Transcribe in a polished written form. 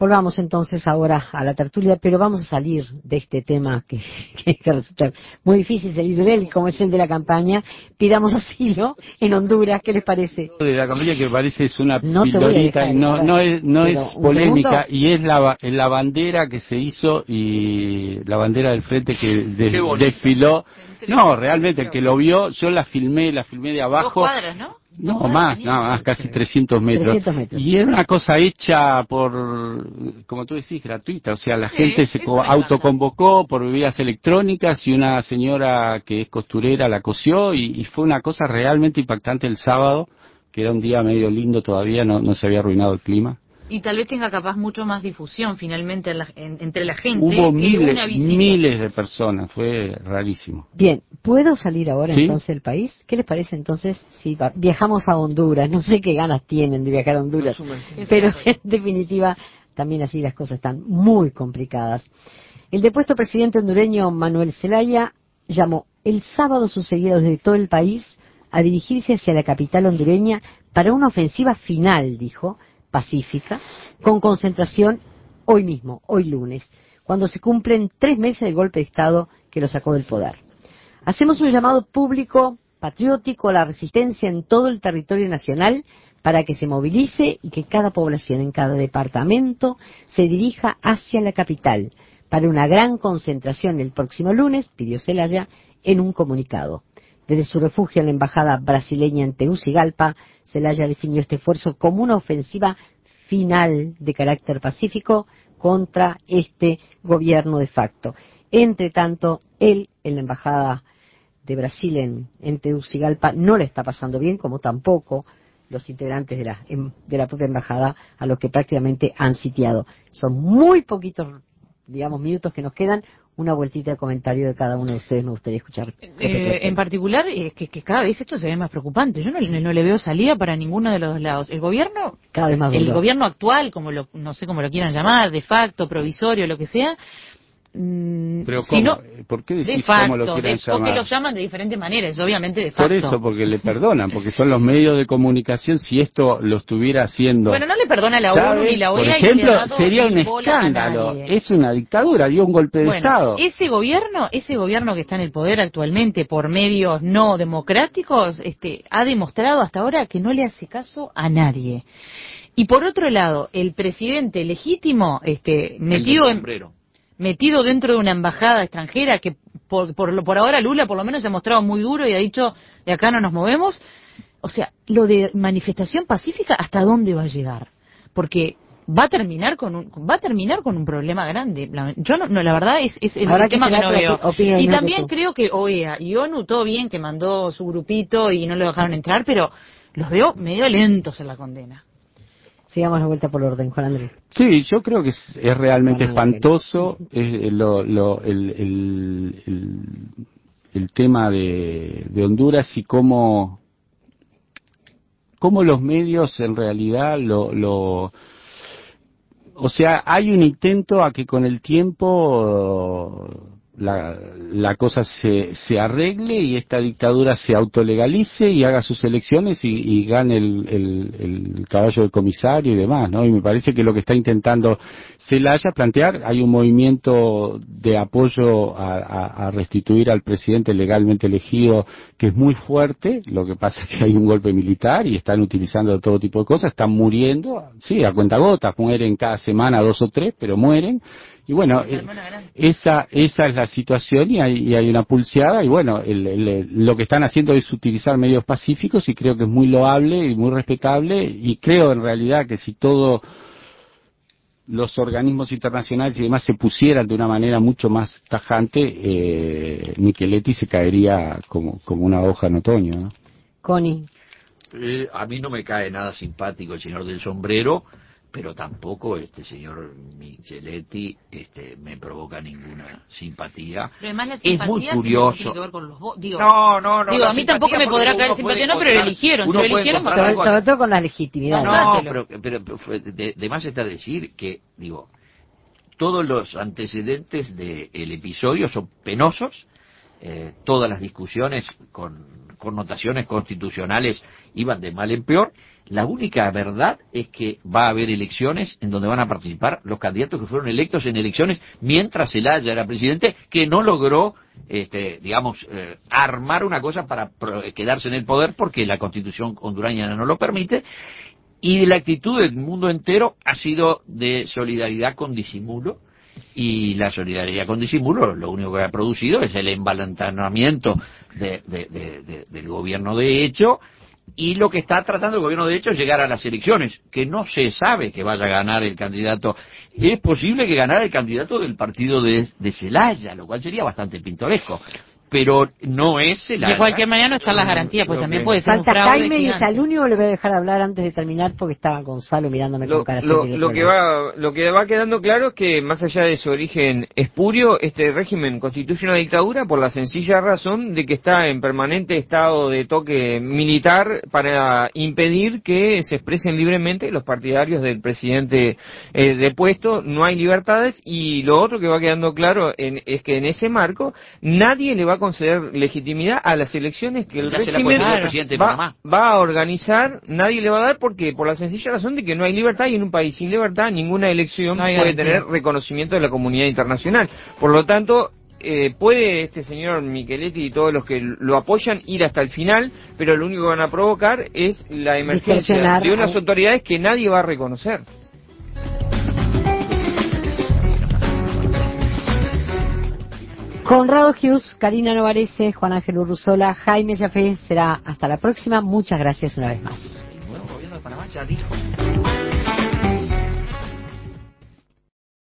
Volvamos entonces ahora a la tertulia, pero vamos a salir de este tema que resulta muy difícil salir de él, como es el de la campaña. Pidamos asilo en Honduras, ¿qué les parece? De la campaña que parece es una No pildorita y no es polémica, segundo. y es la bandera que se hizo y la bandera del frente que desfiló. No, realmente, el que lo vio, yo la filmé de abajo. 2 cuadras, ¿no? No, más, casi 300 metros. 300 metros. Y era una cosa hecha por, como tú decís, gratuita. O sea, la gente se autoconvocó por bebidas electrónicas y una señora que es costurera la cosió y fue una cosa realmente impactante el sábado, que era un día medio lindo todavía, no se había arruinado el clima. Y tal vez tenga capaz mucho más difusión finalmente entre la gente. Hubo que una visita. miles de personas, fue rarísimo. Bien, ¿puedo salir ahora ¿Sí? entonces del país? ¿Qué les parece entonces si viajamos a Honduras? No sé qué ganas tienen de viajar a Honduras, pero en definitiva también así las cosas están muy complicadas. El depuesto presidente hondureño Manuel Zelaya llamó el sábado a sus seguidores de todo el país a dirigirse hacia la capital hondureña para una ofensiva final, dijo, pacífica, con concentración hoy mismo, hoy lunes, cuando se cumplen 3 meses del golpe de Estado que lo sacó del poder. Hacemos un llamado público, patriótico, a la resistencia en todo el territorio nacional para que se movilice y que cada población en cada departamento se dirija hacia la capital para una gran concentración el próximo lunes, pidió Zelaya en un comunicado. Desde su refugio en la embajada brasileña en Tegucigalpa, Zelaya definió este esfuerzo como una ofensiva final de carácter pacífico contra este gobierno de facto. Entre tanto, él en la embajada de Brasil en Tegucigalpa no le está pasando bien, como tampoco los integrantes de la propia embajada, a los que prácticamente han sitiado. Son muy poquitos, minutos que nos quedan. Una vueltita de comentario de cada uno de ustedes me gustaría escuchar. En particular, que cada vez esto se ve más preocupante. Yo no le veo salida para ninguno de los dos lados. El gobierno, cada vez más el gobierno actual, no sé cómo lo quieran llamar, de facto, provisorio, lo que sea. Pero si no, ¿por qué decís de facto, cómo lo quieren llamar? Porque lo llaman de diferentes maneras, obviamente de facto. Por eso, porque le perdonan, porque son los medios de comunicación. Si esto lo estuviera haciendo... Bueno, no le perdona la ONU ni la OEA. Por ejemplo, y sería un escándalo. Es una dictadura, dio un golpe de Estado. Ese gobierno que está en el poder actualmente por medios no democráticos, ha demostrado hasta ahora que no le hace caso a nadie. Y por otro lado, el presidente legítimo, metido dentro de una embajada extranjera que por ahora Lula por lo menos se ha mostrado muy duro y ha dicho de acá no nos movemos. O sea, lo de manifestación pacífica, ¿hasta dónde va a llegar? Porque va a terminar con un problema grande. Yo la verdad es el tema que no veo. Y también creo que OEA y ONU, todo bien que mandó su grupito y no lo dejaron entrar, pero los veo medio lentos en la condena. Sigamos la vuelta por orden, Juan Andrés. Sí, yo creo que es realmente espantoso el tema de Honduras y cómo los medios en realidad o sea, hay un intento a que con el tiempo la cosa se arregle y esta dictadura se autolegalice y haga sus elecciones y gane el caballo del comisario y demás, ¿no? Y me parece que lo que está intentando Zelaya plantear, hay un movimiento de apoyo a restituir al presidente legalmente elegido que es muy fuerte. Lo que pasa es que hay un golpe militar y están utilizando todo tipo de cosas, están muriendo, sí, a cuentagotas, mueren cada semana 2 o 3, pero mueren. Y bueno, esa es la situación y hay una pulseada y bueno, lo que están haciendo es utilizar medios pacíficos y creo que es muy loable y muy respetable y creo en realidad que si todos los organismos internacionales y demás se pusieran de una manera mucho más tajante, Micheletti se caería como una hoja en otoño, ¿no? Connie. A mí no me cae nada simpático el señor del sombrero, pero tampoco este señor Micheletti me provoca ninguna simpatía. Pero además la simpatía es muy curioso. Tiene que ver con los votos. No, a mí tampoco me podrá caer simpatía, no, pero lo eligieron. Sobre todo con la legitimidad. No, pero de más está decir que, todos los antecedentes del episodio son penosos, todas las discusiones con connotaciones constitucionales iban de mal en peor. La única verdad es que va a haber elecciones en donde van a participar los candidatos que fueron electos en elecciones mientras Zelaya era presidente, que no logró, armar una cosa para quedarse en el poder porque la Constitución hondureña no lo permite. Y la actitud del mundo entero ha sido de solidaridad con disimulo, y la solidaridad con disimulo lo único que ha producido es el embalantanamiento del gobierno de hecho, y lo que está tratando el gobierno de hecho es llegar a las elecciones, que no se sabe que vaya a ganar el candidato. Es posible que ganara el candidato del partido de Zelaya, lo cual sería bastante pintoresco, pero no es Zelaya. De cualquier manera no están las garantías, pues también puede ser un falta fraude Jaime, y es gigante. al único le voy a dejar hablar antes de terminar porque estaba Gonzalo mirándome con cara seria. Lo que va quedando claro es que más allá de su origen espurio, este régimen constituye una dictadura por la sencilla razón de que está en permanente estado de toque militar para impedir que se expresen libremente los partidarios del presidente depuesto. No hay libertades, y lo otro que va quedando claro es que en ese marco nadie le va a conceder legitimidad a las elecciones que el régimen va a organizar. Nadie le va a dar, porque por la sencilla razón de que no hay libertad, y en un país sin libertad ninguna elección puede tener reconocimiento de la comunidad internacional. Por lo tanto, puede este señor Micheletti y todos los que lo apoyan ir hasta el final, pero lo único que van a provocar es la emergencia de unas autoridades que nadie va a reconocer. Conrado Hughes, Karina Novarese, Juan Ángel Urruzola, Jaime Yafé. Será hasta la próxima. Muchas gracias una vez más. El nuevo gobierno de Panamá ya dijo